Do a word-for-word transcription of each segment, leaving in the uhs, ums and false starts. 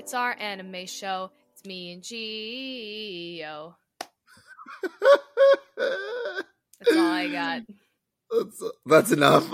It's our anime show. It's me and Gio. That's all I got. That's, that's enough.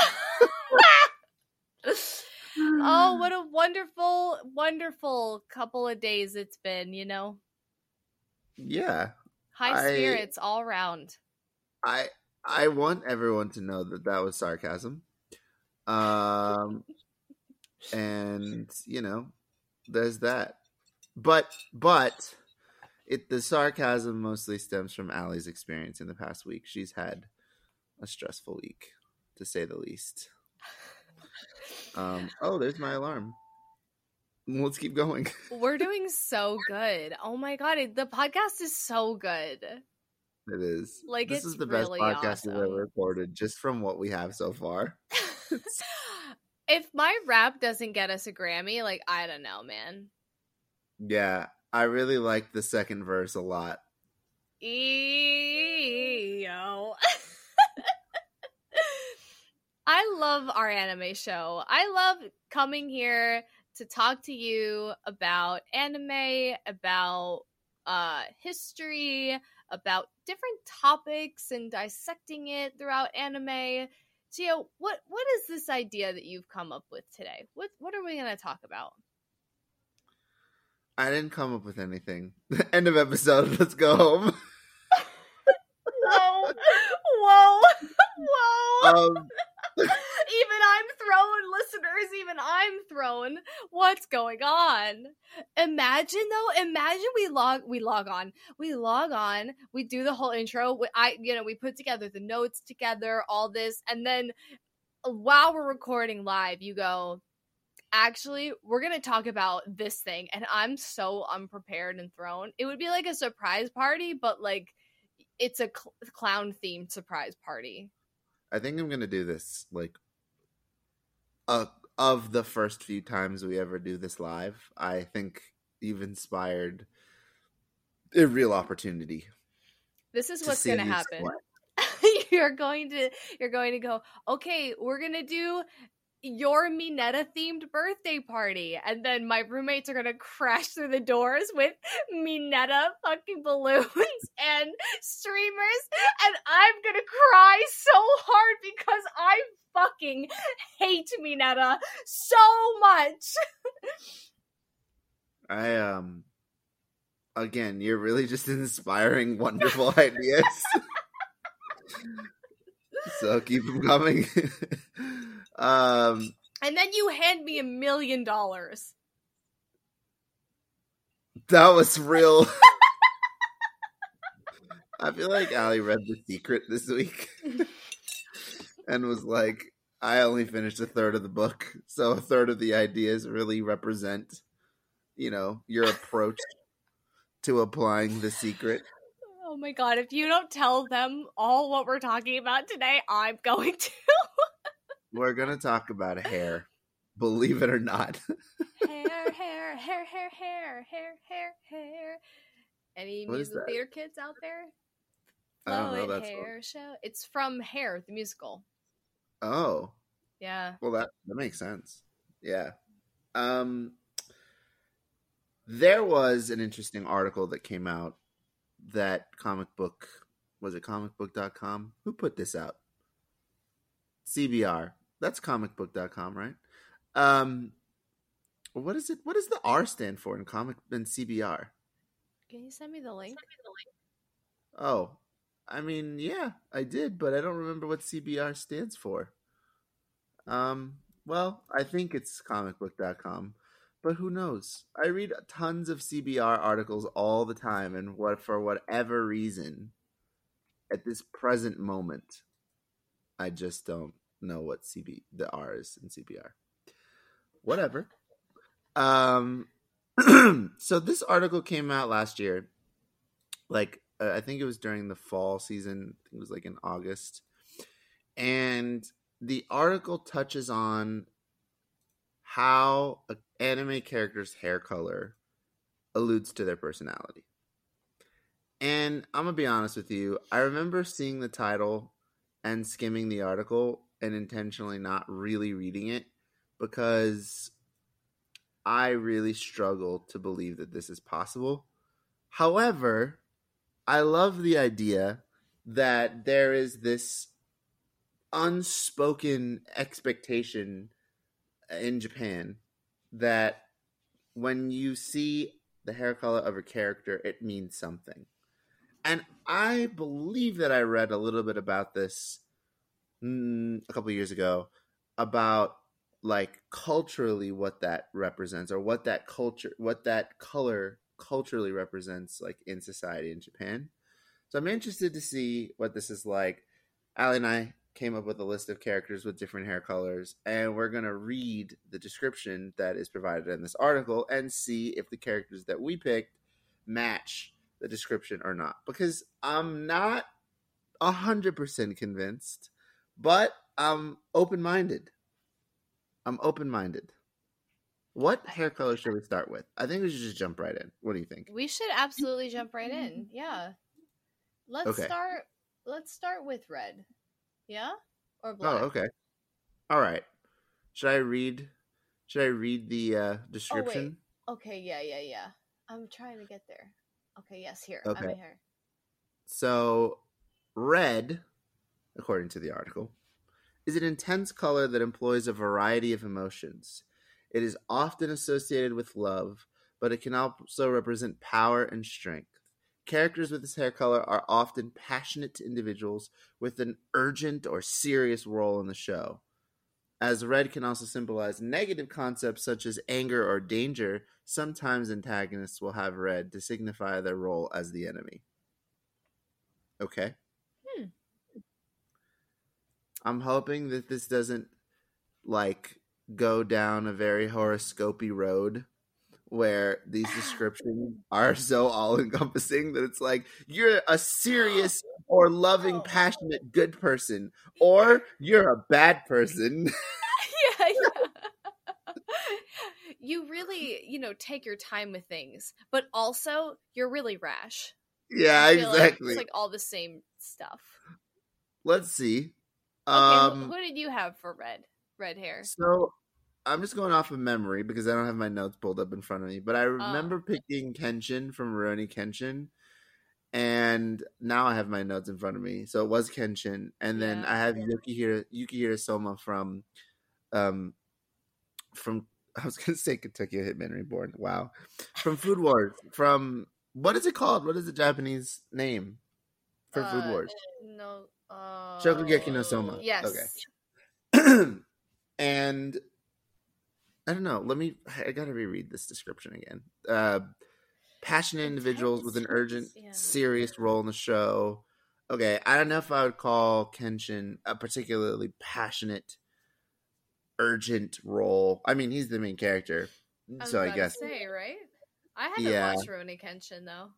Oh, what a wonderful, wonderful couple of days it's been, you know? Yeah. High I, spirits all around. I I want everyone to know that that was sarcasm. Um, and, you know, there's that. But, but, it the sarcasm mostly stems from Allie's experience in the past week. She's had a stressful week, to say the least. Um, oh, there's my alarm. Let's keep going. We're doing so good. Oh my god, it, the podcast is so good. It is. Like, this it's is the really best podcast awesome. we've ever recorded, just from what we have so far. If my rap doesn't get us a Grammy, like, I don't know, man. Yeah, I really like the second verse a lot. E-yo. I love our anime show. I love coming here to talk to you about anime, about uh, history, about different topics and dissecting it throughout anime. Gio, what what is this idea that you've come up with today? What what are we going to talk about? I didn't come up with anything. End of episode. Let's go home. Whoa. Whoa. Whoa. Um, Even I'm thrown, listeners. Even I'm thrown. What's going on? Imagine though. Imagine we log. We log on. We log on. We do the whole intro. We, I, you know, we put together the notes together, all this, and then while we're recording live, you go, actually, we're gonna talk about this thing, and I'm so unprepared and thrown. It would be like a surprise party, but like it's a cl- clown themed surprise party. I think I'm gonna do this like uh, of the first few times we ever do this live. I think you've inspired a real opportunity. This is what's gonna happen. you're going to you're going to go, okay, we're gonna do your Minetta themed birthday party, and then my roommates are gonna crash through the doors with Minetta fucking balloons and streamers, and I'm gonna cry so hard because I fucking hate Minetta so much. I um again, you're really just inspiring wonderful ideas. So keep them coming. um, and then you hand me a million dollars. That was real. I feel like Allie read The Secret this week and was like, I only finished a third of the book, so a third of the ideas really represent, you know, your approach to applying The Secret. Oh my god, if you don't tell them all what we're talking about today, I'm going to. We're going to talk about hair, believe it or not. hair, hair, hair, hair, hair, hair, hair, hair. Any What musical theater kids out there? I don't know. Floyd That's Hair what... Show. It's from Hair, the musical. Oh. Yeah. Well, that, that makes sense. Yeah. Um, there was an interesting article that came out that comic book, was it comic book dot com? Who put this out? C B R. That's comic book dot com, right? Um, what is it? What does the R stand for in comic in C B R? Can you send me the link? Oh, I mean, yeah, I did, but I don't remember what C B R stands for. Um, well, I think it's comic book dot com. But who knows? I read tons of C B R articles all the time, and what for whatever reason, at this present moment, I just don't know what C B the R is in C B R. Whatever. Um, so this article came out last year. Like, uh, I think it was during the fall season. I think it was like in August. And the article touches on how an anime character's hair color alludes to their personality. And I'm going to be honest with you. I remember seeing the title and skimming the article and intentionally not really reading it because I really struggle to believe that this is possible. However, I love the idea that there is this unspoken expectation in Japan that when you see the hair color of a character, it means something. And I believe that I read a little bit about this mm, a couple years ago about like culturally what that represents or what that culture what that color culturally represents like in society in Japan. So I'm interested to see what this is like. Ali and I came up with a list of characters with different hair colors, and we're going to read the description that is provided in this article and see if the characters that we picked match the description or not. Because I'm not one hundred percent convinced, but I'm open-minded. I'm open-minded. What hair color should we start with? I think we should just jump right in. What do you think? We should absolutely jump right in. Yeah. Let's Okay. start let's start with red. Yeah? Or black? Oh, okay. All right. Should I read should I read the uh description? Oh, wait. Okay, yeah, yeah, yeah. I'm trying to get there. Okay, yes, here. Okay. I'm here. So, red, according to the article, is an intense color that employs a variety of emotions. It is often associated with love, but it can also represent power and strength. Characters with this hair color are often passionate individuals with an urgent or serious role in the show. As red can also symbolize negative concepts such as anger or danger, sometimes antagonists will have red to signify their role as the enemy. Okay. Hmm. I'm hoping that this doesn't, like, go down a very horoscopy road where these descriptions are so all-encompassing that it's like, you're a serious or loving, passionate, good person, or you're a bad person. yeah, yeah. You really, you know, take your time with things, but also you're really rash. Yeah, I feel exactly. Like it's like all the same stuff. Let's see. Okay, Um, who, who did you have for red? Red hair. So I'm just going off of memory because I don't have my notes pulled up in front of me. But I remember Oh. picking Kenshin from Rurouni Kenshin, and now I have my notes in front of me. So it was Kenshin, and then Yeah. I have Yukihira Yukihira Soma from, um, from I was gonna say Kentucky Hitman Reborn. Wow, from Food Wars. From what is it called? What is the Japanese name for uh, Food Wars? No. Uh, Shokugeki no Soma. Yes. Okay. And I don't know. Let me. I gotta reread this description again. Uh, passionate individuals with an urgent, yeah. serious role in the show. Okay, I don't know if I would call Kenshin a particularly passionate, urgent role. I mean, he's the main character, I was so I about guess. To say, right? I haven't Yeah. watched Rurouni Kenshin though.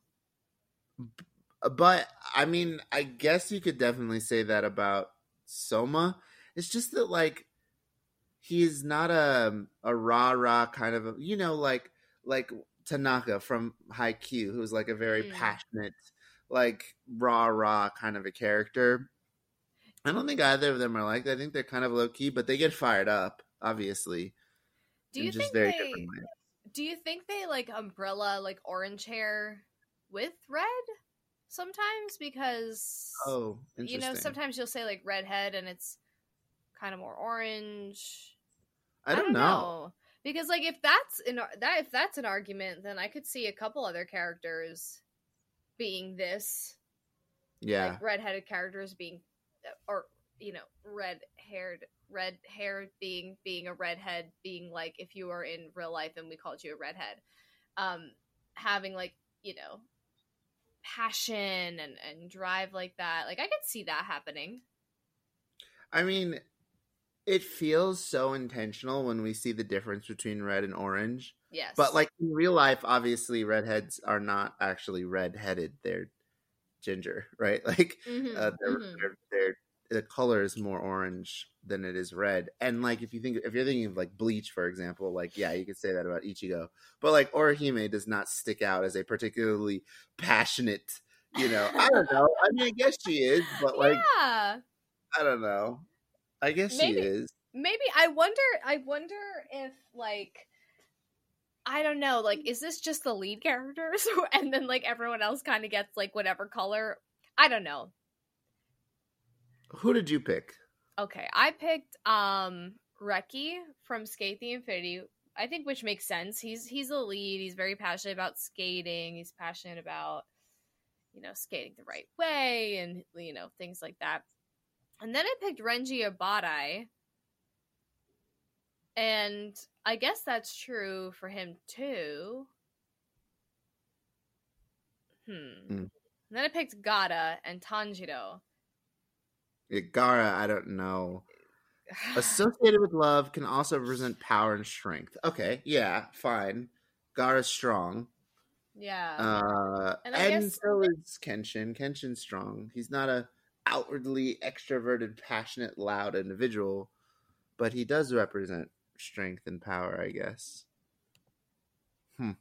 But I mean, I guess you could definitely say that about Soma. It's just that, like, he's not a a rah rah kind of a, you know, like like Tanaka from Haikyuu, who's like a very Mm. passionate, like rah rah kind of a character. I don't think either of them are like that. I think they're kind of low key, but they get fired up, obviously. Do in you just think very they? different ways. Do you think they like umbrella like orange hair with red sometimes? Because Oh, you interesting. know sometimes you'll say like redhead and it's kind of more orange. I don't, I don't know. know. Because like if that's an that if that's an argument, then I could see a couple other characters being this. Yeah. Like redheaded characters being, or you know, red haired, red hair being being a redhead, being like if you were in real life and we called you a redhead, um, having like you know, passion and and drive like that. Like I could see that happening. I mean, it feels so intentional when we see the difference between red and orange. Yes. But like in real life, obviously redheads are not actually red-headed. They're ginger, right? Like Mhm, uh, they're, mhm. they're, they're, the color is more orange than it is red. And like if you think if you're thinking of like Bleach, for example, like yeah, you could say that about Ichigo. But like Orihime does not stick out as a particularly passionate, you know. I don't know. I mean, I guess she is, but like yeah. I don't know. I guess Maybe. she is. Maybe I wonder. I wonder if like I don't know, like, is this just the lead characters? And then, like, everyone else kind of gets, like, whatever color? I don't know. Who did you pick? Okay, I picked, um, Reki from Skate the Infinity, I think, which makes sense. He's, he's the lead, he's very passionate about skating, he's passionate about, you know, skating the right way, and, you know, things like that. And then I picked Renji Obadai, and I guess that's true for him too. Hmm. Mm. And then I picked Gaara and Tanjiro. Yeah, Gaara, I don't know. Associated with love can also represent power and strength. Okay, yeah, fine. Gaara's strong. Yeah. Uh, and and guess... so is Kenshin. Kenshin's strong. He's not a outwardly extroverted, passionate, loud individual, but he does represent strength and power, I guess. Hmm.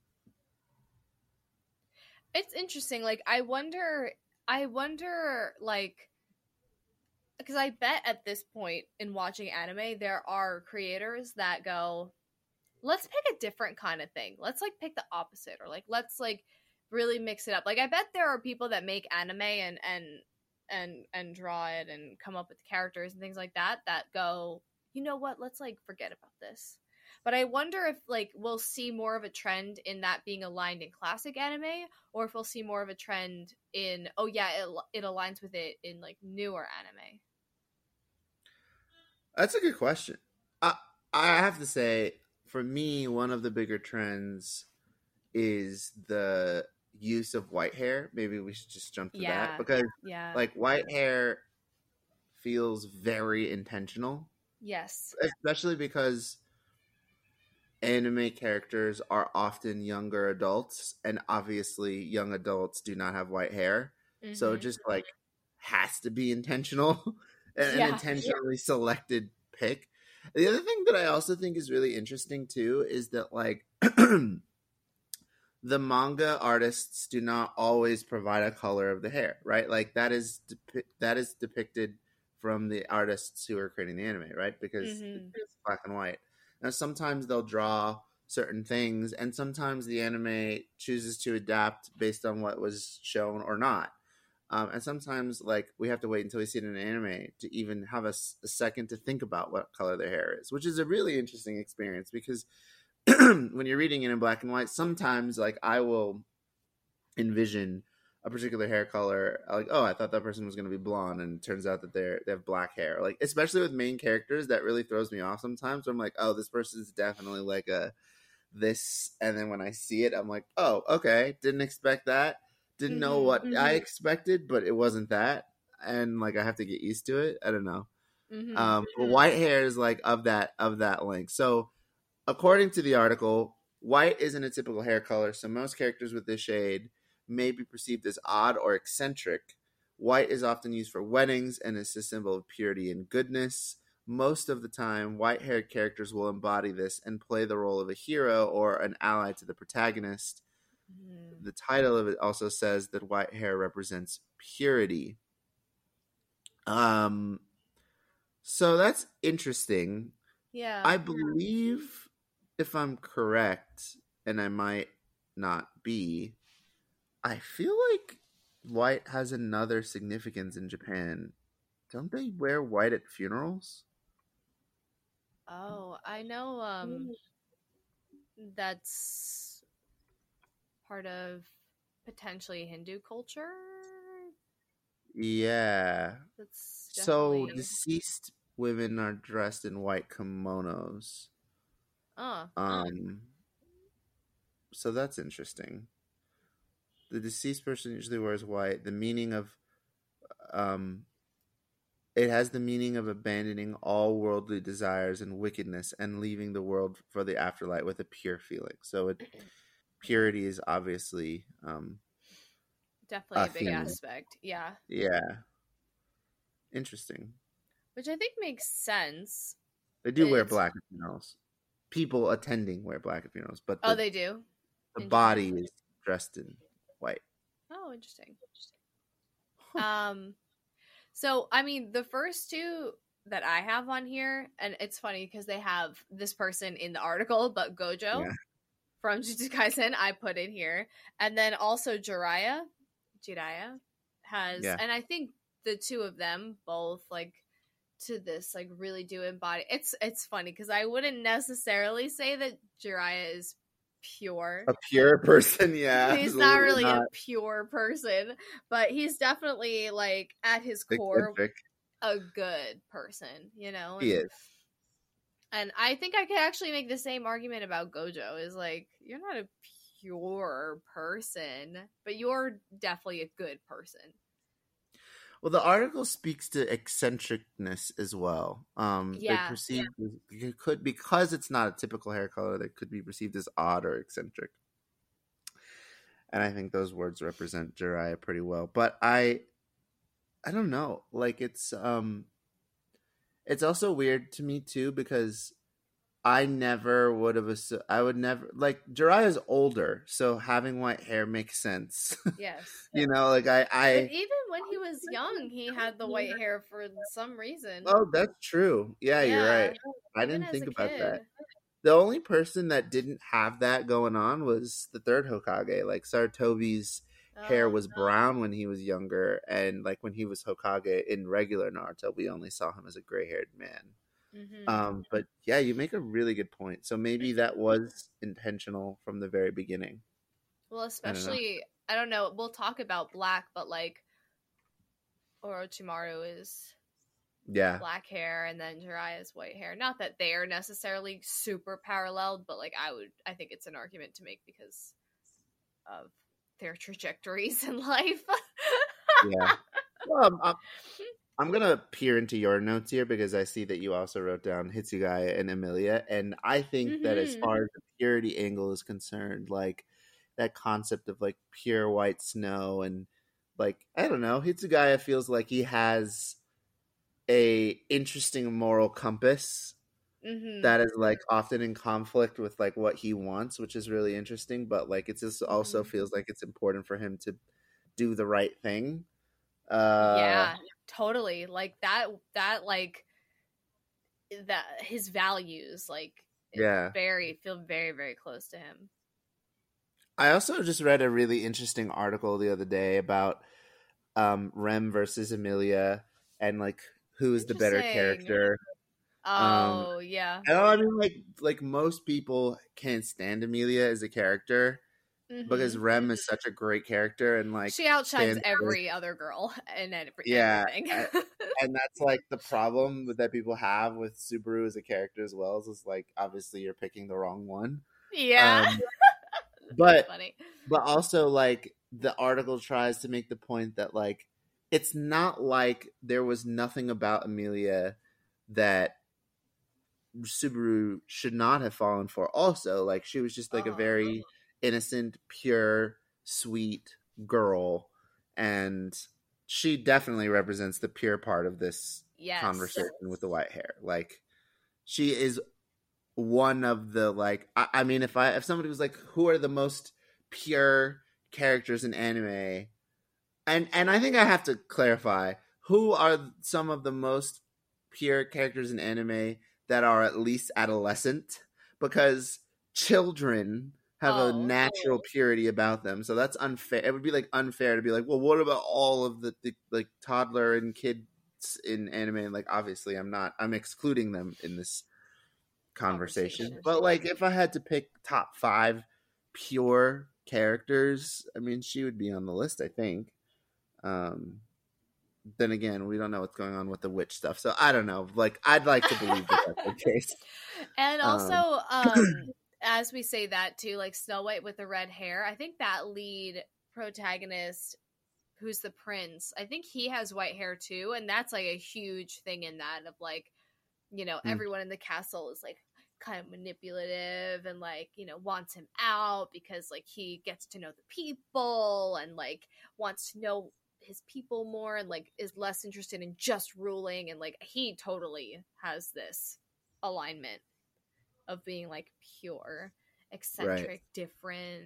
It's interesting. Like, I wonder, I wonder, like, because I bet at this point in watching anime, there are creators that go, let's pick a different kind of thing. Let's, like, pick the opposite, or, like, let's, like, really mix it up. Like, I bet there are people that make anime and, and, and, and draw it and come up with characters and things like that, that go, you know what, let's, like, forget about this. But I wonder if, like, we'll see more of a trend in that being aligned in classic anime, or if we'll see more of a trend in, oh yeah, it, it aligns with it in, like, newer anime. That's a good question. I, I have to say, for me, one of the bigger trends is the use of white hair. Maybe we should just jump to yeah. that. Because, yeah. like, white hair feels very intentional. Yes. Especially because anime characters are often younger adults, and obviously young adults do not have white hair. Mm-hmm. So it just, like, has to be intentional and yeah. an intentionally yeah. selected pick. The other thing that I also think is really interesting too is that, like, the manga artists do not always provide a color of the hair, right? Like, that is depi- that is depicted from the artists who are creating the anime, right? Because mm-hmm. it's black and white. Now, sometimes they'll draw certain things, and sometimes the anime chooses to adapt based on what was shown or not. Um, and sometimes, like, we have to wait until we see it in an anime to even have a, a second to think about what color their hair is, which is a really interesting experience because when you're reading it in black and white, sometimes, like, I will envision a particular hair color, like, oh, I thought that person was going to be blonde, and it turns out that they're they have black hair. Like, especially with main characters, that really throws me off sometimes. Where I'm like, oh, this person's definitely like a this, and then when I see it, I'm like, oh, okay, didn't expect that, didn't mm-hmm, know what mm-hmm. I expected, but it wasn't that, and, like, I have to get used to it. I don't know. Mm-hmm. Um, but white hair is, like, of that of that length. So, according to the article, white isn't a typical hair color, so most characters with this shade may be perceived as odd or eccentric. White is often used for weddings and is a symbol of purity and goodness. Most of the time, white-haired characters will embody this and play the role of a hero or an ally to the protagonist. Mm. The title of it also says that white hair represents purity. Um, so that's interesting. Yeah. I believe, if I'm correct, and I might not be, I feel like white has another significance in Japan. Don't they wear white at funerals? Oh, I know um, that's part of potentially Hindu culture. Yeah. That's definitely... So deceased women are dressed in white kimonos. Oh. Um. So that's interesting. The deceased person usually wears white. The meaning of, um, it has the meaning of abandoning all worldly desires and wickedness and leaving the world for the afterlife with a pure feeling. So it, purity is obviously, um, definitely a, a big theme. aspect. Yeah. Yeah. Interesting. Which I think makes sense. They do wear black at funerals. People attending wear black at funerals, but the, oh, they do. The body is dressed in white. Oh, interesting. Huh. Um, so I mean, the first two that I have on here, and it's funny because they have this person in the article, but Gojo. Yeah. from Jujutsu Kaisen I put in here. And then also Jiraiya. Jiraiya has, Yeah. and I think the two of them both, like, to this, like, really do embody. It's it's funny because I wouldn't necessarily say that Jiraiya is pure. A pure person, yeah. He's not really not. a pure person, but he's definitely, like, at his core, eccentric. A good person, you know? And, he is. And I think I could actually make the same argument about Gojo, is like, you're not a pure person, but you're definitely a good person. Well, the article speaks to eccentricness as well. Um, yeah, they perceive yeah. it could, because it's not a typical hair color, that could be perceived as odd or eccentric. And I think those words represent Jiraiya pretty well. But I, I don't know. Like, it's um, it's also weird to me too, because I never would have assumed, I would never, like, Jiraiya's older, so having white hair makes sense. Yes. You know, like, I, I... But even when he was young, he had the white hair for some reason. Oh, that's true. Yeah, yeah. You're right. I even didn't think about kid. that. The only person that didn't have that going on was the third Hokage. Like, Sarutobi's oh, hair was brown when he was younger, and, like, when he was Hokage in regular Naruto, we only saw him as a gray-haired man. Mm-hmm. Um, but yeah, you make a really good point. So maybe that was intentional from the very beginning. Well, especially, I don't know, I don't know we'll talk about black, but like Orochimaru is yeah black hair, and then Jiraiya's white hair. Not that they are necessarily super paralleled, but like I would, I think it's an argument to make because of their trajectories in life. yeah. Well, I'm, I'm going to peer into your notes here because I see that you also wrote down Hitsugaya and Emilia. And I think mm-hmm. that as far as the purity angle is concerned, like that concept of like pure white snow and like, I don't know, Hitsugaya feels like he has a interesting moral compass mm-hmm. that is like often in conflict with like what he wants, which is really interesting. But like, it just mm-hmm. also feels like it's important for him to do the right thing. Uh, yeah. Totally. Like that, that, like, that his values, like, yeah, very, feel very, very close to him. I also just read a really interesting article the other day about um, Rem versus Emilia and, like, who is the better character. Oh, um, yeah. I mean, like, like most people can't stand Emilia as a character. Mm-hmm. Because Rem is such a great character, and like she outshines every with... other girl and every, yeah, everything. And that's like the problem that people have with Subaru as a character as well. Is like obviously you're picking the wrong one. Yeah, um, but funny. But also like the article tries to make the point that like it's not like there was nothing about Emilia that Subaru should not have fallen for. Also, like she was just like oh. a very innocent, pure, sweet girl, and she definitely represents the pure part of this yes. conversation with the white hair. Like she is one of the like I, I mean if I if somebody was like who are the most pure characters in anime, and and I think I have to clarify who are some of the most pure characters in anime that are at least adolescent, because children have oh, a natural oh. purity about them. So that's unfair. It would be like unfair to be like, well, what about all of the, the like toddler and kids in anime? And like, obviously I'm not, I'm excluding them in this conversation. conversation. But like, if I had to pick top five pure characters, I mean, she would be on the list, I think. Um, then again, we don't know what's going on with the witch stuff. So I don't know. Like, I'd like to believe that that's the case. And also, um, um as we say that too, like Snow White with the red hair, I think that lead protagonist, who's the prince, I think he has white hair too, and that's like a huge thing in that of like, you know, mm. everyone in the castle is like kind of manipulative and like, you know, wants him out because like he gets to know the people and like wants to know his people more and like is less interested in just ruling, and like he totally has this alignment of being like pure, eccentric, right. different.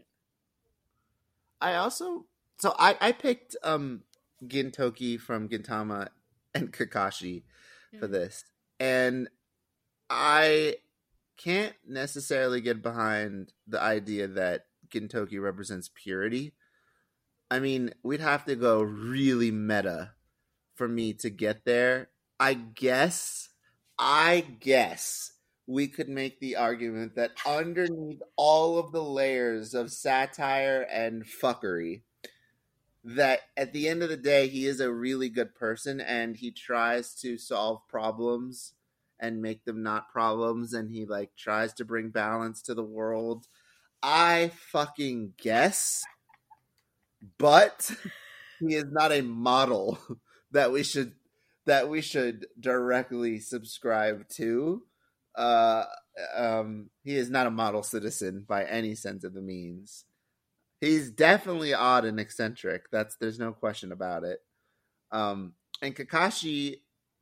I also so I I picked um Gintoki from Gintama and Kakashi mm-hmm. for this, and I can't necessarily get behind the idea that Gintoki represents purity. I mean, we'd have to go really meta for me to get there. I guess, I guess we could make the argument that underneath all of the layers of satire and fuckery, that at the end of the day, he is a really good person and he tries to solve problems and make them not problems, and he like tries to bring balance to the world. I fucking guess, but he is not a model that we should that we should directly subscribe to. Uh, um, he is not a model citizen by any sense of the means. He's definitely odd and eccentric. That's there's no question about it. Um, and Kakashi,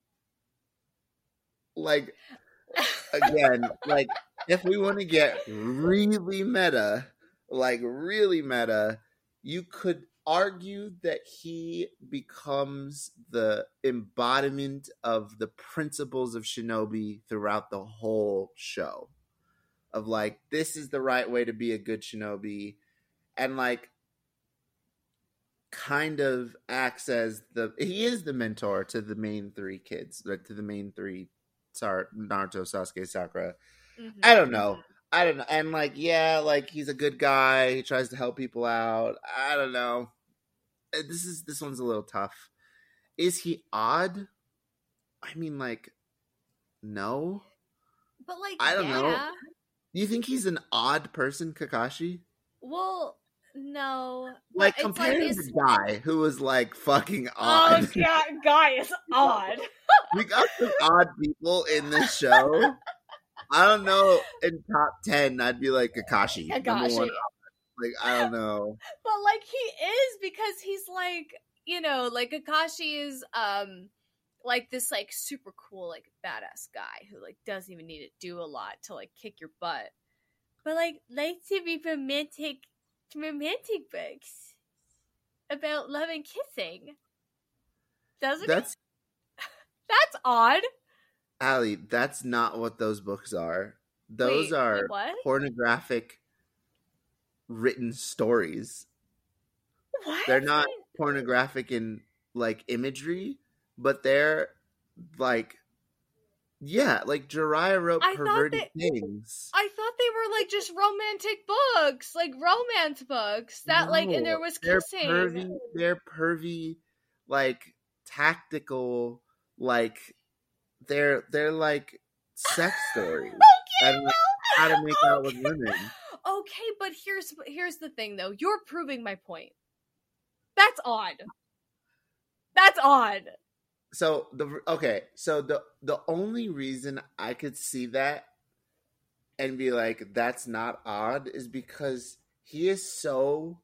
like, again, like, if we want to get really meta, like really meta, you could argue that he becomes the embodiment of the principles of shinobi throughout the whole show. Of like, this is the right way to be a good shinobi, and like, kind of acts as the he is the mentor to the main three kids, like to the main three, Sar- Naruto, Sasuke, Sakura. Mm-hmm. I don't know. I don't know. And like, yeah, like he's a good guy. He tries to help people out. I don't know. This is this one's a little tough. Is he odd? I mean, like, no. But like, I don't yeah. know. Do you think he's an odd person, Kakashi? Well, no. Like, compared like, to the guy who was like fucking odd. Oh yeah, guy is odd. We got some odd people in this show. I don't know. In top ten, I'd be like Kakashi. Kakashi. Like, I don't know. But like, he is, because he's like, you know, like Kakashi is um like this like super cool like badass guy who like doesn't even need to do a lot to like kick your butt, but like likes to be romantic romantic books about love and kissing. Doesn't That's it? That's odd. Allie, that's not what those books are. Those Wait, are what? pornographic written stories. What? They're not pornographic in like imagery, but they're like, yeah, like Jiraiya wrote I perverted they, things. I thought they were like just romantic books, like romance books that no, like, and there was kissing. They're pervy, they're pervy, like tactical, like they're they're like sex stories. Okay, and like, how to make okay. out with women. Okay, but here's here's the thing though. You're proving my point. That's odd. That's odd. So the okay, so the the only reason I could see that and be like, that's not odd, is because he is so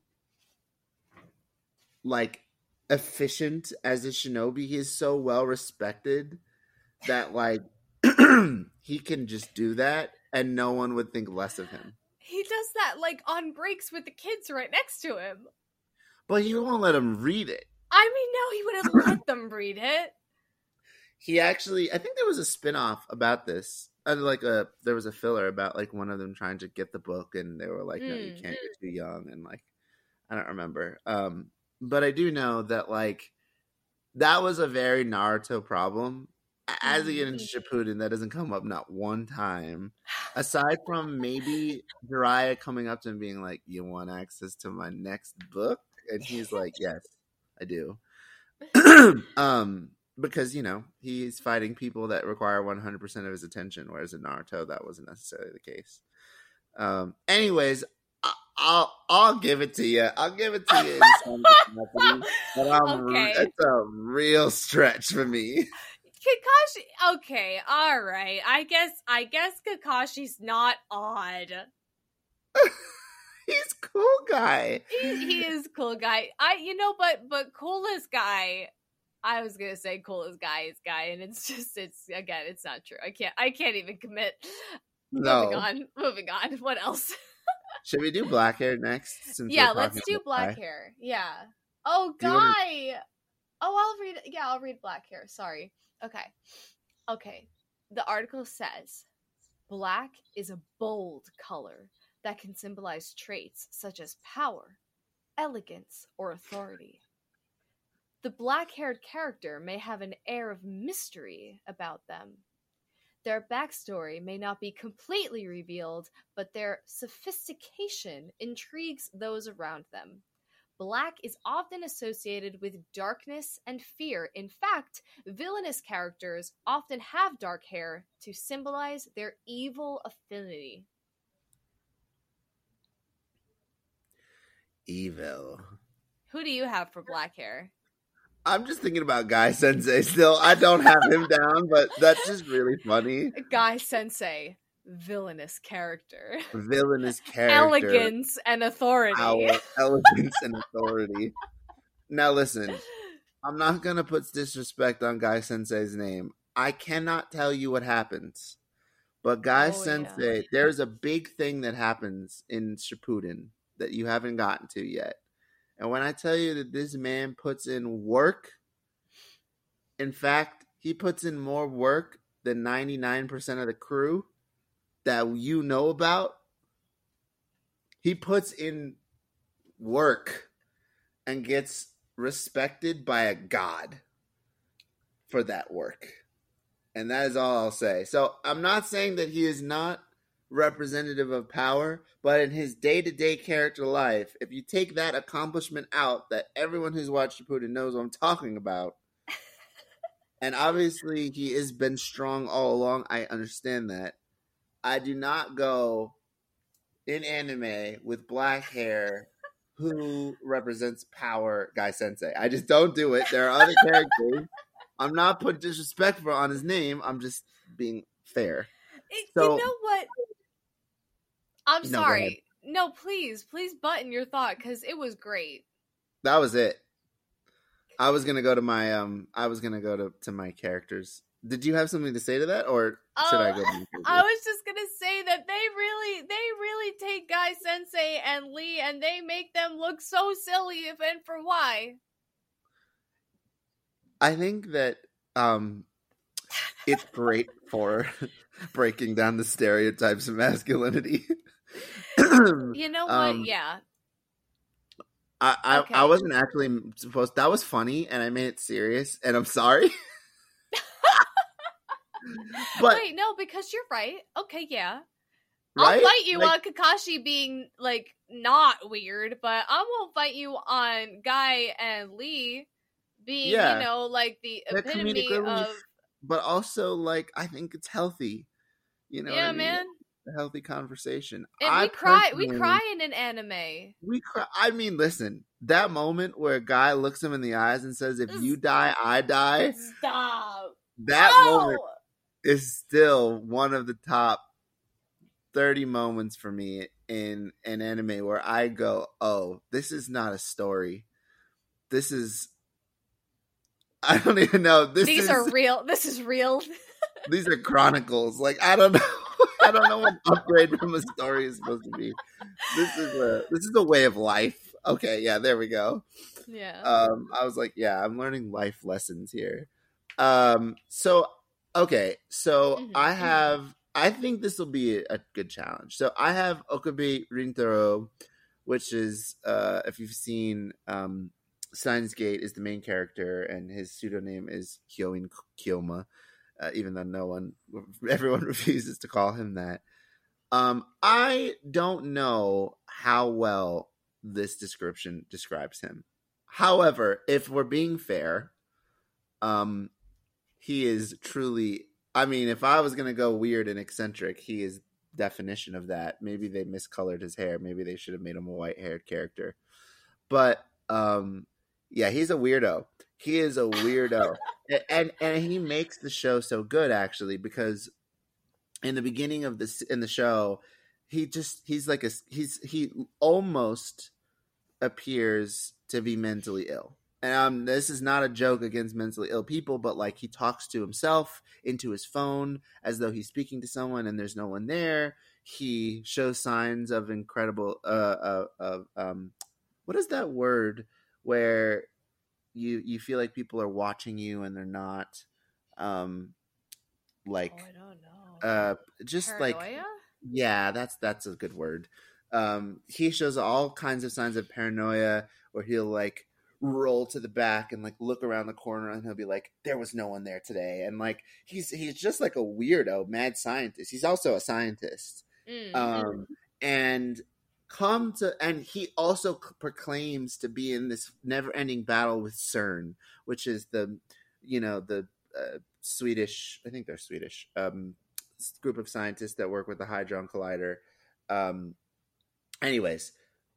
like efficient as a shinobi. He is so well respected that like he can just do that and no one would think less of him. He does that like on breaks with the kids right next to him. But he won't let them read it. I mean, no, he would have let them read it. He actually, I think there was a spinoff about this. Uh, like a, there was a filler about like one of them trying to get the book, and they were like, "No, you can't. You're too young." And like, I don't remember. Um, but I do know that like that was a very Naruto problem. As we get into Shippuden, that doesn't come up not one time, aside from maybe Jiraiya coming up to him being like, "You want access to my next book?" And he's like, "Yes, I do." um. Because, you know, he's fighting people that require one hundred percent of his attention, whereas in Naruto, that wasn't necessarily the case. Um, anyways, I- I'll I'll give it to you. I'll give it to you in some capacity, but I'm, okay. It's a real stretch for me. Kakashi, okay, all right. I guess I guess Kakashi's not odd. He's cool guy. He, he is cool guy. I you know, but but coolest guy. I was gonna say coolest guy is guy, and it's just it's again, it's not true. I can't I can't even commit. No. Moving on. Moving on. What else? Should we do black hair next? Since yeah, let's do black guy? hair. Yeah. Oh, guy. Wanna... Oh, I'll read. Yeah, I'll read black hair. Sorry. Okay. Okay. The article says, Black is a bold color that can symbolize traits such as power, elegance, or authority. The black-haired character may have an air of mystery about them. Their backstory may not be completely revealed, but their sophistication intrigues those around them. Black is often associated with darkness and fear. In fact, villainous characters often have dark hair to symbolize their evil affinity. Evil. Who do you have for black hair? I'm just thinking about Guy Sensei still. I don't have him down, but that's just really funny. Guy Sensei, villainous character. Villainous character. Elegance and authority. Power, elegance and authority. Now listen, I'm not going to put disrespect on Guy Sensei's name. I cannot tell you what happens. But Guy Oh, Sensei, yeah. there's a big thing that happens in Shippuden that you haven't gotten to yet. And when I tell you that this man puts in work, in fact, he puts in more work than ninety-nine percent of the crew that you know about. He puts in work and gets respected by a god for that work. And that is all I'll say. So I'm not saying that he is not representative of power, but in his day-to-day character life, if you take that accomplishment out, that everyone who's watched Shippuden knows what I'm talking about, and obviously he has been strong all along, I understand that. I do not go in anime with black hair who represents power Guy Sensei. I just don't do it. There are other characters. I'm not putting disrespect for on his name. I'm just being fair. It, So- you know what? I'm No, go sorry. No, please, please button your thought because it was great. That was it. I was gonna go to my um. I was gonna go to, to my characters. Did you have something to say to that, or should Oh, I go? To my characters? I was just gonna say that they really, they really take Guy Sensei and Lee, and they make them look so silly. If and for why? I think that um, it's great for breaking down the stereotypes of masculinity. You know what? Um, Yeah. I I, Okay. I wasn't actually supposed. That was funny, and I made it serious, and I'm sorry. But Wait, no, because you're right. Okay, yeah. right? I'll fight you Like, on Kakashi being like not weird, but I won't fight you on Guy and Lee being, Yeah. you know, like the They're epitome comedic relief, of but also like I think it's healthy. You know, what yeah, I mean? man. A healthy conversation. And I we cry, we personally- cry in an anime. We cry. I mean, listen, that moment where a guy looks him in the eyes and says, "If you die, I die." Stop. That No! moment is still one of the top thirty moments for me in an anime where I go, "Oh, this is not a story. This is." I don't even know. This These is, are real. This is real. These are chronicles. Like I don't know. I don't know what upgrade from a story is supposed to be. This is a this is a way of life. Okay, yeah, there we go. Yeah. Um, I was like, yeah, I'm learning life lessons here. Um, so okay, so Mhm, I mhm. have. I think this will be a good challenge. So I have Okabe Rintaro, which is uh, if you've seen um, Steins Gate, is the main character, and his pseudonym is Kyoin Kyoma. Uh, even though no one, everyone refuses to call him that. Um, I don't know how well this description describes him. However, if we're being fair, um, he is truly, I mean, if I was going to go weird and eccentric, he is definition of that. Maybe they miscolored his hair. Maybe they should have made him a white-haired character. But, um, yeah, he's a weirdo. He is a weirdo. and and he makes the show so good actually because in the beginning of this in the show he just he's like a he's he almost appears to be mentally ill. And um, this is not a joke against mentally ill people, but like he talks to himself into his phone as though he's speaking to someone and there's no one there. He shows signs of incredible uh uh, uh um what is that word where you you feel like people are watching you and they're not um like Oh, I don't know. uh, just like, Paranoia? yeah, that's that's a good word. Um, he shows all kinds of signs of paranoia, where he'll like roll to the back and like look around the corner, and he'll be like, "There was no one there today," and like he's he's just like a weirdo, mad scientist. He's also a scientist, Mm. um, and come to, and he also c- proclaims to be in this never-ending battle with CERN, which is the, you know, the uh, Swedish, I think they're Swedish, um, group of scientists that work with the Hadron Collider. Um, anyways,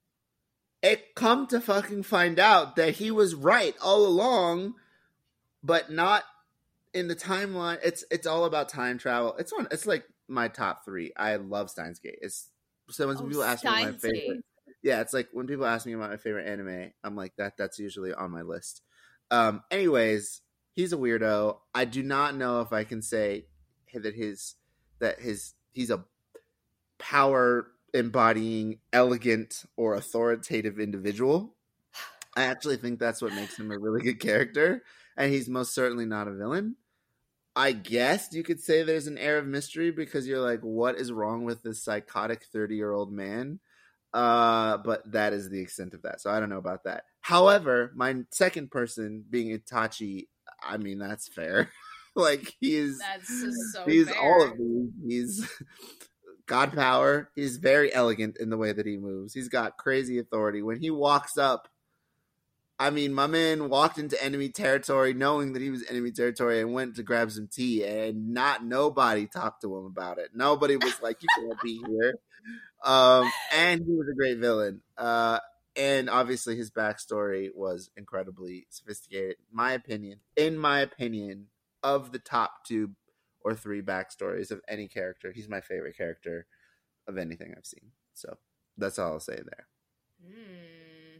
it come to fucking find out that he was right all along, but not in the timeline. It's it's all about time travel. It's on. It's like my top three. I love Steins Gate. It's so when Oh, people ask me what my Steins favorite. Gate. Yeah, it's like when people ask me about my favorite anime, I'm like that. That's usually on my list. Um, anyways, he's a weirdo. I do not know if I can say that his that his he's a power embodying elegant or authoritative individual. I actually think that's what makes him a really good character, and he's most certainly not a villain. I guess you could say there's an air of mystery because you're like, what is wrong with this psychotic thirty year old man? Uh, but that is the extent of that. So I don't know about that. However, my second person being Itachi, I mean, that's fair. Like he is, That's just so he's fair. all of these. He's God power. He's very elegant in the way that he moves. He's got crazy authority. When he walks up, I mean, my man walked into enemy territory knowing that he was enemy territory and went to grab some tea, and not nobody talked to him about it. Nobody was like, you can't be here. Um, and he was a great villain. Uh, and obviously his backstory was incredibly sophisticated. My opinion, in my opinion, of the top two or three backstories of any character, he's my favorite character of anything I've seen. So that's all I'll say there. Hmm.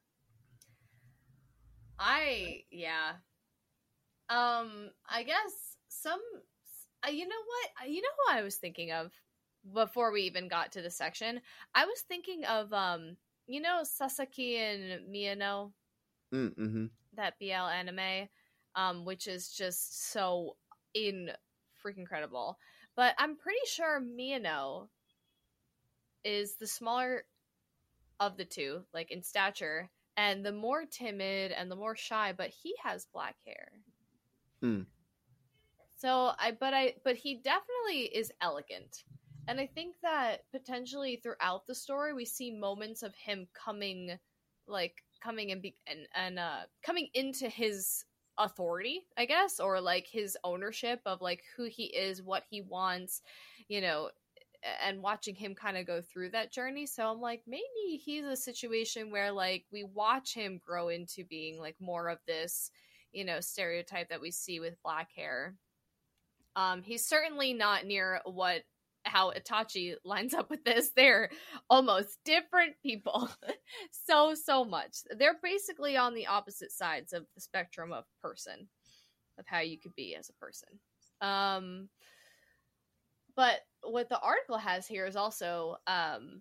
I yeah. Um. I guess some. Uh, you know what? You know who I was thinking of before we even got to the section. I was thinking of um. You know Sasaki and Miyano, Mm-hmm. that B L anime, um, which is just so in freaking incredible. But I'm pretty sure Miyano is the smaller of the two, like in stature, and the more timid and the more shy, but he has black hair. Hmm. So I but I but he definitely is elegant. And I think that potentially throughout the story we see moments of him coming like coming and be and, and uh coming into his authority, I guess, or like his ownership of like who he is, what he wants, you know, and watching him kind of go through that journey. So I'm like, maybe he's a situation where like we watch him grow into being like more of this, you know, stereotype that we see with black hair. Um, he's certainly not near what how Itachi lines up with this. They're almost different people. so so much. They're basically on the opposite sides of the spectrum of person, of how you could be as a person. Um But what the article has here is also, um,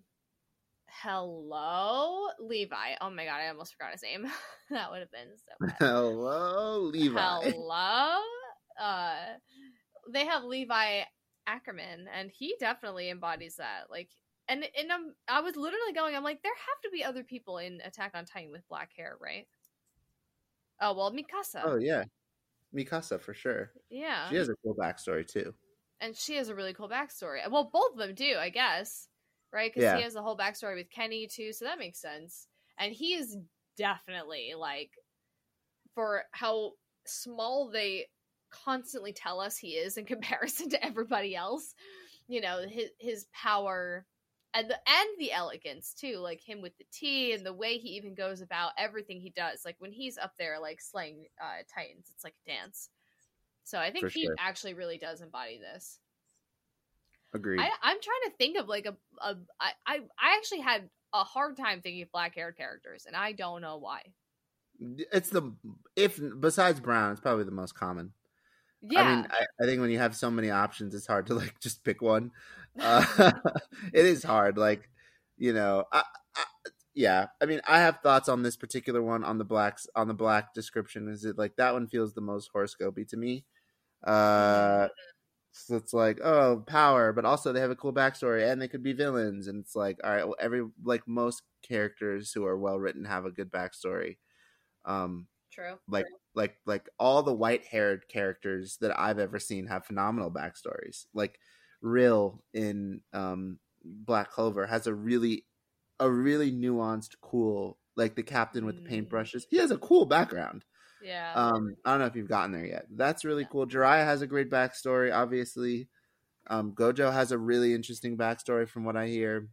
hello, Levi. Oh my god, I almost forgot his name. That would have been so bad. Hello, Levi. Hello. Uh, they have Levi Ackerman, and he definitely embodies that. Like, and and I'm, I was literally going, I'm like, there have to be other people in Attack on Titan with black hair, right? Oh well, Mikasa. Oh yeah, Mikasa for sure. Yeah, She has a cool backstory too. and she has a really cool backstory. Well, both of them do, I guess, right? Because Yeah. he has the whole backstory with Kenny too, so that makes sense. And he is definitely like, for how small they constantly tell us he is in comparison to everybody else. You know, his his power and the and the elegance too, like him with the tea and the way he even goes about everything he does. Like when he's up there like slaying uh, Titans, it's like a dance. So I think For he sure. actually really does embody this. Agreed. I, I'm trying to think of like a, a I, I I actually had a hard time thinking of black haired characters, and I don't know why. It's the if besides Brown, it's probably the most common. Yeah, I mean, I, I think when you have so many options, it's hard to like just pick one. Uh, it is hard, like you know. I, I, yeah, I mean, I have thoughts on this particular one on the blacks on the black description. Is it like that one feels the most horoscopy to me? Uh, So it's like, oh, power, but also they have a cool backstory and they could be villains. And it's like, all right, well, every like most characters who are well written have a good backstory. Um, True. like like like all the white haired characters that I've ever seen have phenomenal backstories. Like Rill in um, Black Clover has a really a really nuanced, cool, like the captain with the Mm. paintbrushes. He has a cool background. Yeah. Um, I don't know if you've gotten there yet. That's really Yeah. cool. Jiraiya has a great backstory, obviously. Um, Gojo has a really interesting backstory from what I hear.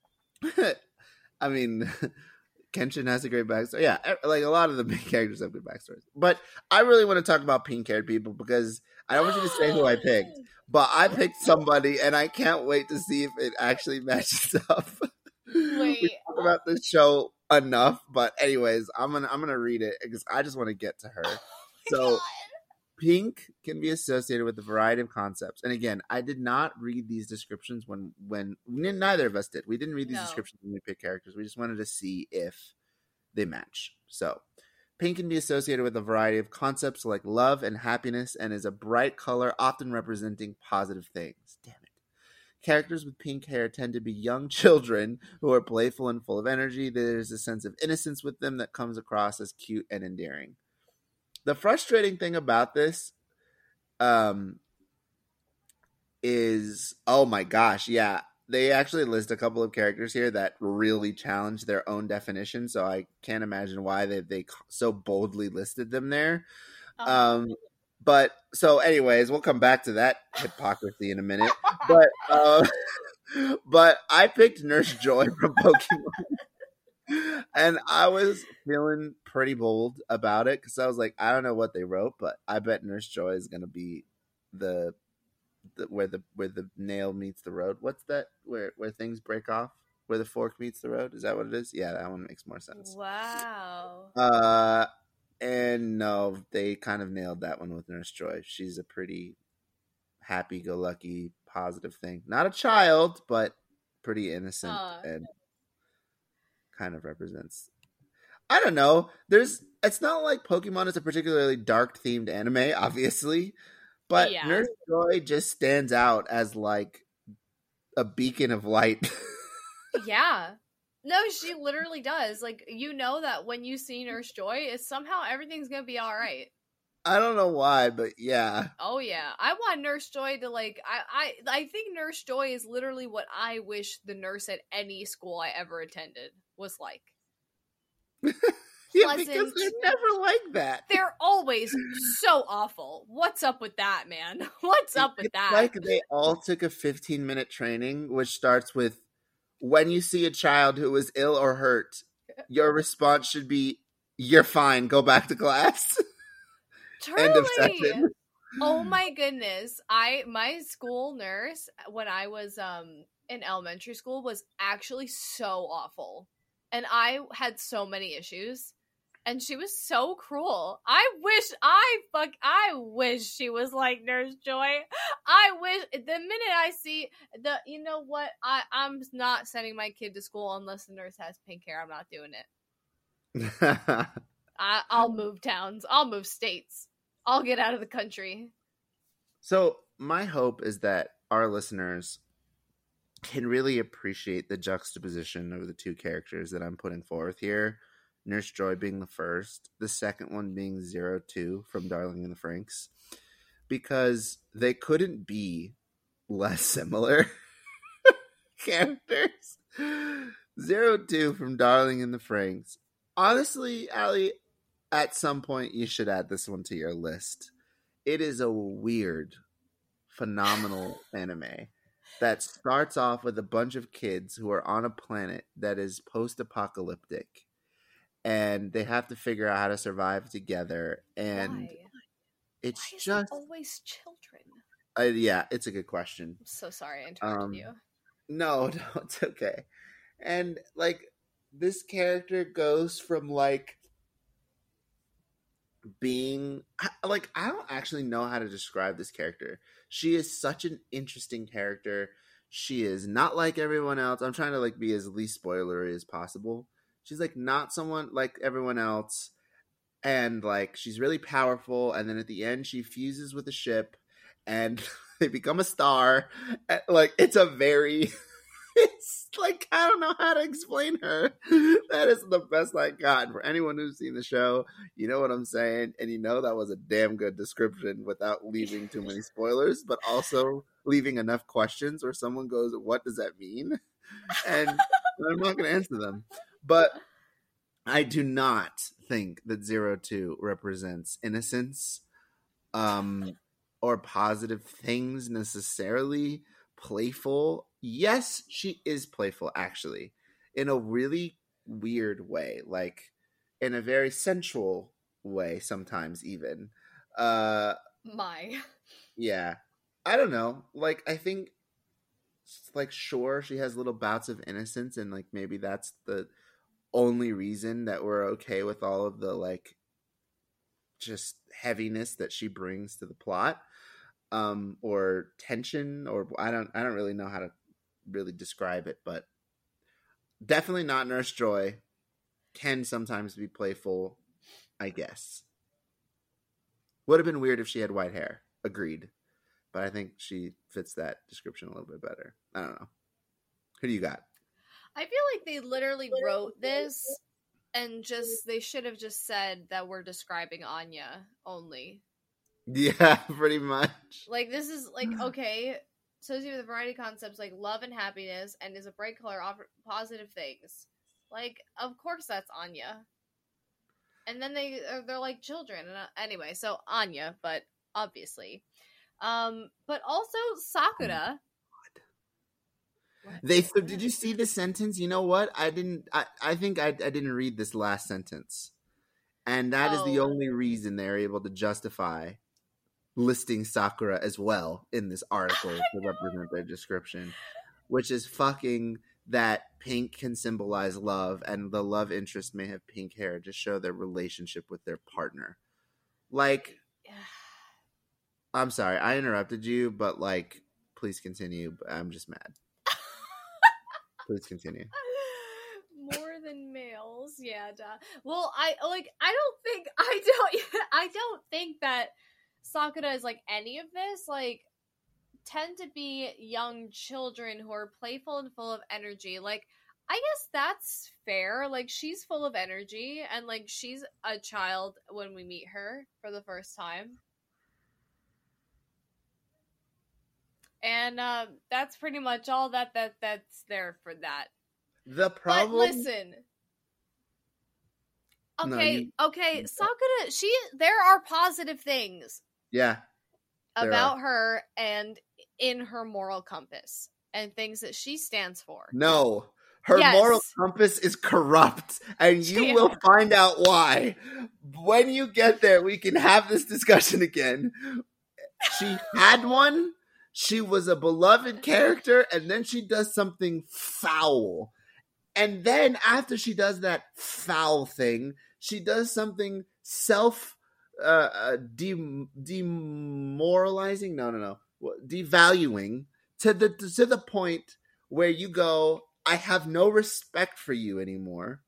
I mean, Kenshin has a great backstory. Yeah, e- like a lot of the main characters have good backstories. But I really want to talk about pink-haired people because I don't want you to say who I picked, but I picked somebody, and I can't wait to see if it actually matches up. Wait. We talk about this show enough, but anyways, I'm gonna I'm gonna read it because I just want to get to her. So. God. Pink can be associated with a variety of concepts. And again, I did not read these descriptions when, when neither of us did. We didn't read these No. descriptions when we picked characters. We just wanted to see if they match. So, pink can be associated with a variety of concepts like love and happiness and is a bright color, often representing positive things. Damn it. Characters with pink hair tend to be young children who are playful and full of energy. There's a sense of innocence with them that comes across as cute and endearing. The frustrating thing about this um, is, oh my gosh, yeah, they actually list a couple of characters here that really challenge their own definition, so I can't imagine why they, they so boldly listed them there. Uh-huh. Um, but, so anyways, we'll come back to that hypocrisy in a minute. But, uh, but I picked Nurse Joy from Pokemon. And I was feeling pretty bold about it because I was like, I don't know what they wrote, but I bet Nurse Joy is gonna be the, the where the where the nail meets the road. What's that? Where where things break off? Where the fork meets the road? Is that what it is? Yeah, that one makes more sense. Wow. Uh, and no, they kind of nailed that one with Nurse Joy. She's a pretty happy-go-lucky, positive thing. Not a child, but pretty innocent Uh. and kind of represents. I don't know. There's. It's not like Pokemon is a particularly dark themed anime, obviously, but Yeah. Nurse Joy just stands out as like a beacon of light. Yeah. No, she literally does. Like, you know that when you see Nurse Joy, it's somehow everything's gonna be all right. I don't know why, but yeah. Oh yeah, I want Nurse Joy to like. I I I think Nurse Joy is literally what I wish the nurse at any school I ever attended was like. Yeah, because they're never like that. They're always so awful. What's up with that, man? What's up with it's that? Like they all took a fifteen minute training, which starts with when you see a child who is ill or hurt, your response should be, "You're fine. Go back to class." Truly. End of session. Oh my goodness. I my school nurse when I was um in elementary school was actually so awful. And I had so many issues. And she was so cruel. I wish I fuck I wish she was like Nurse Joy. I wish the minute I see the you know what, I, I'm not sending my kid to school unless the nurse has pink hair. I'm not doing it. I, I'll move towns. I'll move states. I'll get out of the country. So my hope is that our listeners can really appreciate the juxtaposition of the two characters that I'm putting forth here. Nurse Joy being the first, the second one being Zero Two from Darling in the Franxx, because they couldn't be less similar characters. Zero Two from Darling in the Franxx. Honestly, Allie, at some point you should add this one to your list. It is a weird, phenomenal anime that starts off with a bunch of kids who are on a planet that is post-apocalyptic. And they have to figure out how to survive together, and Why? it's Why is just it always children. Uh, yeah, it's a good question. I'm so sorry I interrupted Um, you. No, no, it's okay. And like this character goes from like being like I don't actually know how to describe this character. She is such an interesting character. She is not like everyone else. I'm trying to like be as least spoilery as possible. She's like not someone like everyone else, and like she's really powerful, and then at the end she fuses with a ship, and They become a star. Like, it's a very... It's like, I don't know how to explain her. That is the best I got. For anyone who's seen the show, you know what I'm saying. And you know that was a damn good description without leaving too many spoilers, but also leaving enough questions where someone goes, what does that mean? And I'm not going to answer them. But I do not think that Zero Two represents innocence um, or positive things necessarily. Playful. Yes, she is playful, actually, in a really weird way, like in a very sensual way sometimes even. Uh, My. yeah. I don't know. Like, I think, like, sure, she has little bouts of innocence, and, like, maybe that's the only reason that we're okay with all of the, like, just heaviness that she brings to the plot. Um, or tension, or I don't, I don't really know how to really describe it, but definitely not Nurse Joy. Can sometimes be playful, I guess. Would have been weird if she had white hair. Agreed, but I think she fits that description a little bit better. I don't know. Who do you got? I feel like they literally wrote this and just they should have just said that we're describing Anya only. Yeah, pretty much. Like, this is, like, okay, associated with a variety of concepts like love and happiness, and is a bright color, offer positive things. Like, of course that's Anya. And then they, they're like children. And uh, anyway, so Anya, but obviously. Um, but also Sakura. Oh, they th- did you see the sentence? You know what? I didn't. I, I think I, I didn't read this last sentence, and that oh. is the only reason they're able to justify listing Sakura as well in this article to represent their description, which is fucking that pink can symbolize love, and the love interest may have pink hair to show their relationship with their partner. Like, I'm sorry, I interrupted you, but like, please continue. I'm just mad. Please continue. More than males, yeah. Duh. Well, I like. I don't think. I don't. I don't think that Sakura is like any of this. Like, tend to be young children who are playful and full of energy. Like, I guess that's fair. Like, she's full of energy, and like she's a child when we meet her for the first time. And um, that's pretty much all that, that that's there for that. The problem... But listen. Okay, no, you... okay, Sakura, she, there are positive things. Yeah. About her and in her moral compass. And things that she stands for. No. Her yes. moral compass is corrupt. And you yeah. will find out why. When you get there, we can have this discussion again. She had one. She was a beloved character, and then she does something foul. And then after she does that foul thing, she does something self uh, de- demoralizing. No, no, no, devaluing to the to the point where you go, I have no respect for you anymore.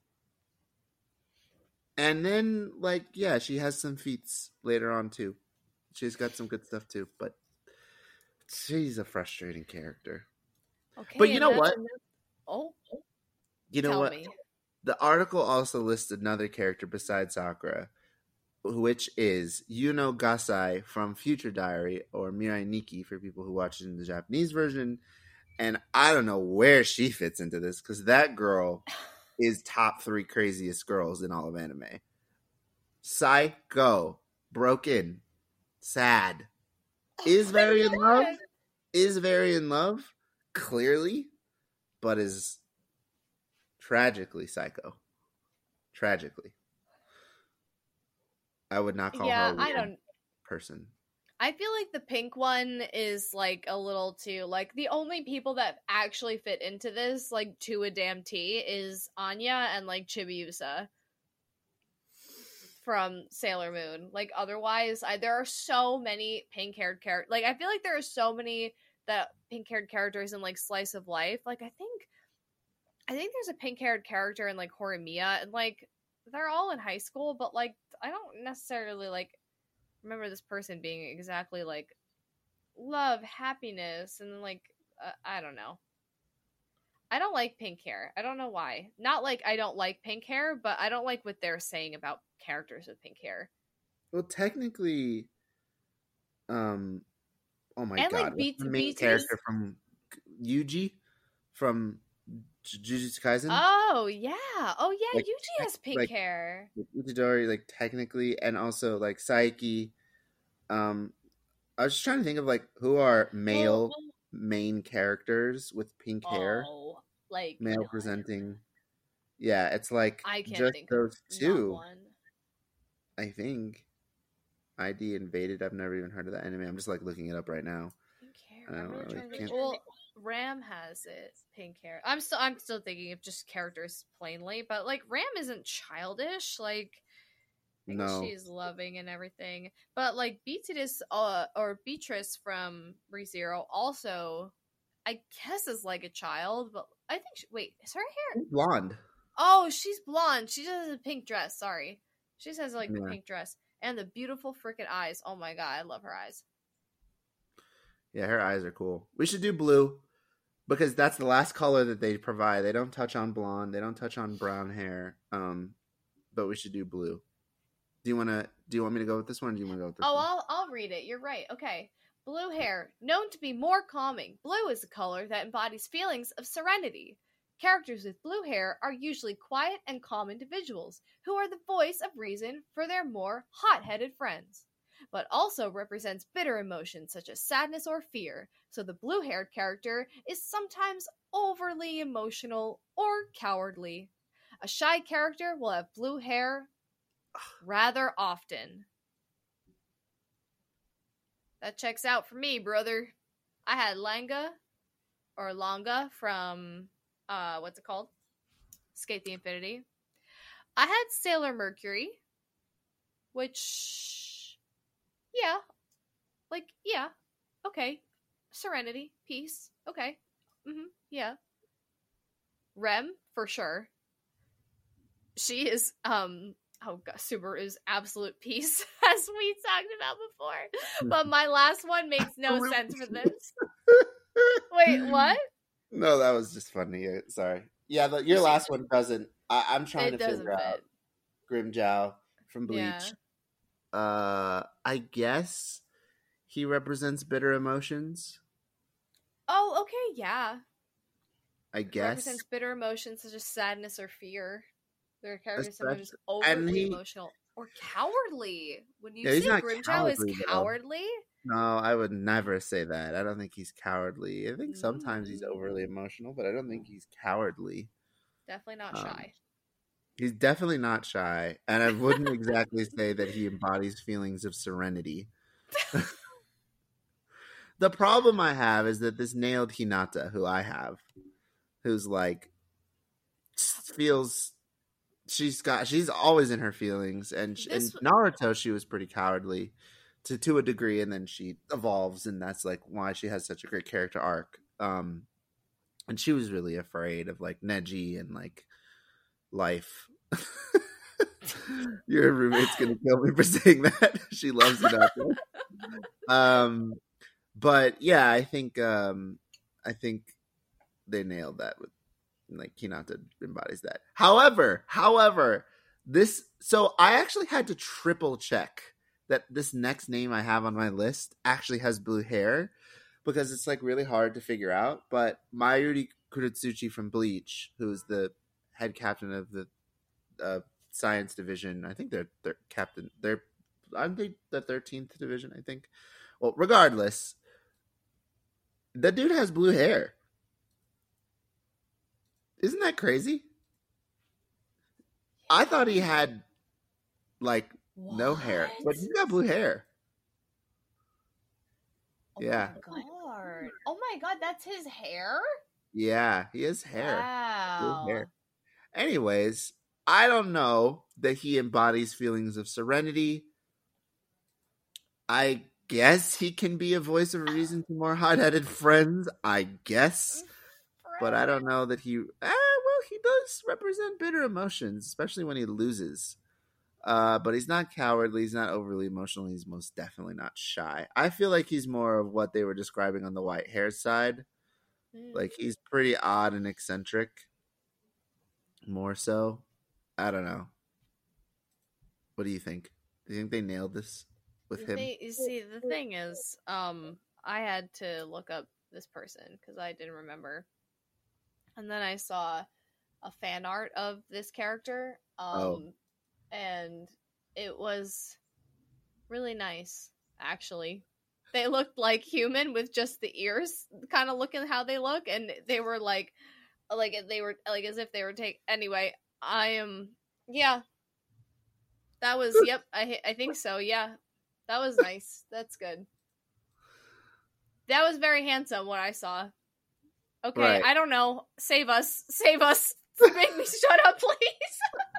And then, like, yeah, she has some feats later on too. She's got some good stuff too, but. She's a frustrating character. Okay, but you know what? Oh, you know tell what? Me. The article also lists another character besides Sakura, which is Yuno Gasai from Future Diary, or Mirai Nikki for people who watch it in the Japanese version. And I don't know where she fits into this, because that girl is top three craziest girls in all of anime. Psycho, broken, sad. Is very in love, is very in love, clearly, but is tragically psycho. Tragically. I would not call yeah, her a I don't person. I feel like the pink one is like a little too, like, the only people that actually fit into this, like, to a damn T, is Anya and like Chibiusa from Sailor Moon. Like, otherwise, I, there are so many pink-haired characters. Like, I feel like there are so many that pink-haired characters in like Slice of Life. Like, I think, I think there's a pink-haired character in like Horimiya, and like they're all in high school, but like I don't necessarily like remember this person being exactly like love, happiness, and like uh, I don't know. I don't like pink hair. I don't know why. Not like I don't like pink hair, but I don't like what they're saying about characters with pink hair. Well, technically, um, oh my And god, like what's B the main B T S. character from Yuji from Jujutsu Kaisen? Oh yeah. Oh yeah. Like, Yuji has pink like hair. Itadori, like technically, and also like Saiki. Um, I was just trying to think of like who are male Well, well, main characters with pink hair, oh, like male none. presenting. Yeah, it's like I can't just think of those not two. one. I think. I D Invaded. I've never even heard of that anime. I'm just like looking it up right now. Pink hair. I I'm don't really really trying to think. can't. Well, Ram has it. Pink hair. I'm still. I'm still thinking of just characters plainly, but like Ram isn't childish. Like I guess No. she's loving and everything. But like Beatrice, uh, or Beatrice from ReZero also, I guess is like a child. But I think she, wait, is her hair? Blonde. Oh, she's blonde. She just has a pink dress. Sorry, she just has like the Yeah. pink dress and the beautiful freaking eyes. Oh my god, I love her eyes. Yeah, her eyes are cool. We should do blue because that's the last color that they provide. They don't touch on blonde. They don't touch on brown hair. Um, but we should do blue. Do you want to? Do you want me to go with this one? Or do you want to go with this Oh, one? I'll I'll read it. You're right. Okay. Blue hair, known to be more calming. Blue is a color that embodies feelings of serenity. Characters with blue hair are usually quiet and calm individuals who are the voice of reason for their more hot-headed friends, but also represents bitter emotions such as sadness or fear. So the blue-haired character is sometimes overly emotional or cowardly. A shy character will have blue hair rather often. That checks out for me, brother. I had Langa or Longa from uh what's it called? Skate the Infinity. I had Sailor Mercury, which yeah. Like, yeah. Okay. Serenity, peace. Okay. Mhm. Yeah. Rem, for sure. She is um oh god, Subaru is absolute peace, as we talked about before. But my last one makes no sense for this. Wait, what? No, that was just funny. Uh, Sorry. Yeah, the, your last one doesn't. I, I'm trying It to doesn't figure out fit. Grimjow from Bleach. Yeah. Uh, I guess he represents bitter emotions. Oh, okay, yeah. I guess. Represents bitter emotions such as sadness or fear. Their characters Especially- sometimes overly he- emotional or cowardly. When you Yeah, he's say not Grimjow cowardly, is though. cowardly, No, I would never say that. I don't think he's cowardly. I think sometimes he's Mm. overly emotional, but I don't think he's cowardly. definitely not Um, shy. He's definitely not shy, and I wouldn't exactly say that he embodies feelings of serenity. The problem I have is that this nailed Hinata, who I have, who's like feels she's got she's always in her feelings, and she, in This- Naruto she was pretty cowardly to to a degree, and then she evolves, and that's like why she has such a great character arc. Um, and she was really afraid of like Neji and like life. Your roommate's gonna kill me for saying that. She loves Hinata. Um, but yeah, I think um, I think they nailed that with like Hinata embodies that. However, however, this so I actually had to triple check that this next name I have on my list actually has blue hair because it's like really hard to figure out. But Mayuri Kurotsuchi from Bleach, who's the head captain of the uh, science division, I think they're they're captain. They're aren't they the thirteenth division? I think. Well, regardless, the dude has blue hair. Isn't that crazy? I thought he had like no hair, but he's got blue hair. Oh Yeah. my god. Oh my god, that's his hair? Yeah, he has hair. Wow. Blue hair. Anyways, I don't know that he embodies feelings of serenity. I guess he can be a voice of reason to more hot-headed friends. I guess. But I don't know that he. Ah, well, he does represent bitter emotions, especially when he loses. Uh, but he's not cowardly. He's not overly emotional. He's most definitely not shy. I feel like he's more of what they were describing on the white hair side. Mm. Like he's pretty odd and eccentric. More so. I don't know. What do you think? Do you think they nailed this with The him? thing, you see, the thing is, um, I had to look up this person because I didn't remember, and then I saw a fan art of this character, um, Oh. and it was really nice, actually. They looked like human with just the ears, kind of looking how they look, and they were like, like they were like as if they were take. Anyway, I am, yeah, that was, yep, I I think so, yeah, that was nice. That's good. That was very handsome. What I saw. Okay, Right. I don't know. Save us, save us. Make me shut up, please.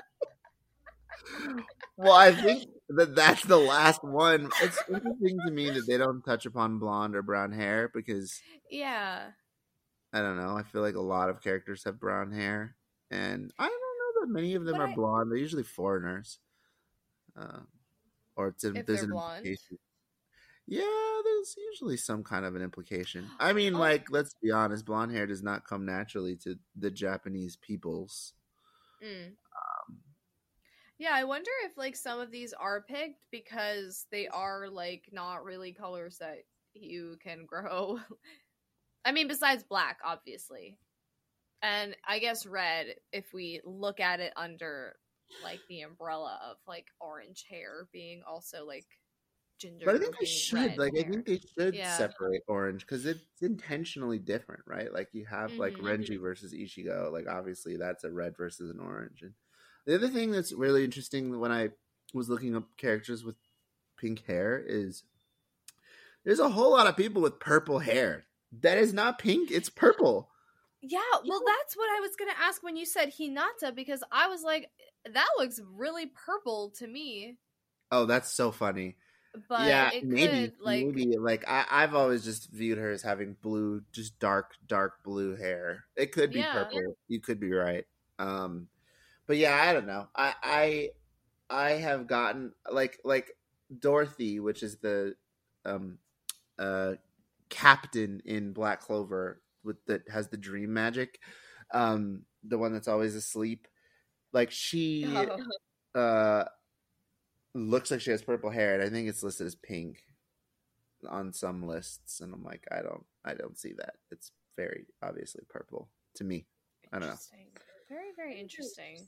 Well, I think that that's the last one. It's interesting to me that they don't touch upon blonde or brown hair because Yeah. I don't know. I feel like a lot of characters have brown hair, and I don't know that many of them But are I, blonde. They're usually foreigners, uh, or it's a, if there's they're an blonde. implication. Yeah, there's usually some kind of an implication. I mean, Oh, like, let's be honest, blonde hair does not come naturally to the Japanese peoples. mm. Um, Yeah, I wonder if like some of these are picked because they are like not really colors that you can grow. I mean, besides black, obviously. And I guess red, if we look at it under like the umbrella of like orange hair being also like ginger but I think they being should. red Like, I hair. think they should Yeah. separate orange because it's intentionally different, right? Like, you have like Mm-hmm. Renji versus Ichigo. Like, obviously, that's a red versus an orange. And the other thing that's really interesting when I was looking up characters with pink hair is there's a whole lot of people with purple hair. That is not pink, it's purple. Yeah, well, that's what I was gonna ask when you said Hinata because I was like, that looks really purple to me, Oh, that's so funny. but Yeah, it maybe, could like, maybe. Like I, I've always just viewed her as having blue, just dark, dark blue hair. It could be yeah, purple. You could be right. Um, but yeah, I don't know. I, I, I have gotten like like Dorothy, which is the um uh captain in Black Clover with that has the dream magic, um, the one that's always asleep. Like she oh. uh looks like she has purple hair, and I think it's listed as pink on some lists, and I'm like, I don't, I don't see that. It's very obviously purple to me. I don't know. Interesting, very very interesting.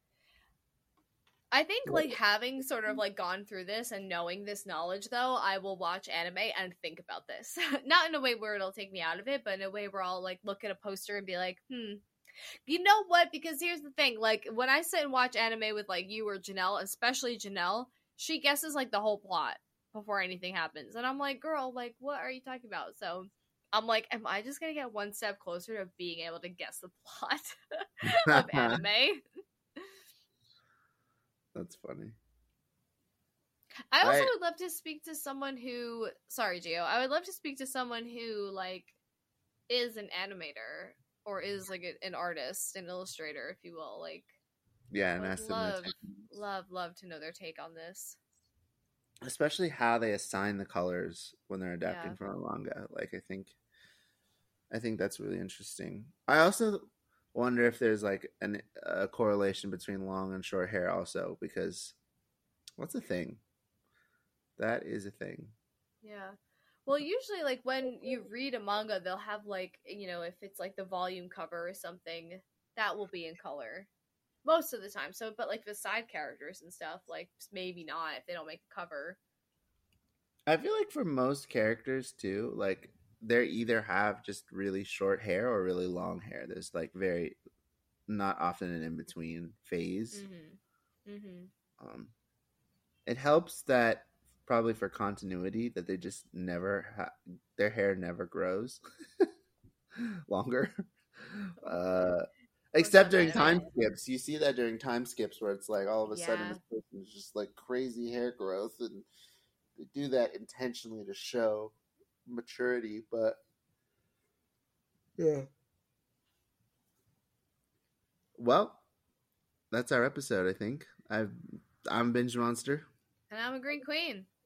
I think like having sort of like gone through this and knowing this knowledge though, I will watch anime and think about this. Not in a way where it'll take me out of it, but in a way where I'll like look at a poster and be like, hmm, you know what? Because here's the thing, like when I sit and watch anime with like you or Janelle, especially Janelle, she guesses like the whole plot before anything happens. And I'm like, girl, like what are you talking about? So I'm like, am I just gonna get one step closer to being able to guess the plot of anime? That's funny. I also I would love to speak to someone who, sorry, Gio, I would love to speak to someone who like is an animator or is like a, an artist, an illustrator, if you will. Like, yeah, I and would ask them their love, techniques. love, love to know their take on this. Especially how they assign the colors when they're adapting Yeah. from a manga. Like I think, I think that's really interesting. I also wonder if there's like an, a correlation between long and short hair, also because what's a thing? That is a thing. Yeah. Well, usually, like when you read a manga, they'll have like you know if it's like the volume cover or something that will be in color most of the time. So, but like the side characters and stuff, like maybe not if they don't make a cover. I feel like for most characters too, like they either have just really short hair or really long hair. There's like very not often an in between phase. Mm-hmm. Mm-hmm. Um, it helps that probably for continuity that they just never ha- their hair never grows longer. Uh, except during time skips, you see that during time skips where it's like all of a yeah. sudden this person is just like crazy hair growth, and they do that intentionally to show maturity. But yeah, well, that's our episode. I think I've I'm Binge Monster. And I'm a Green Queen.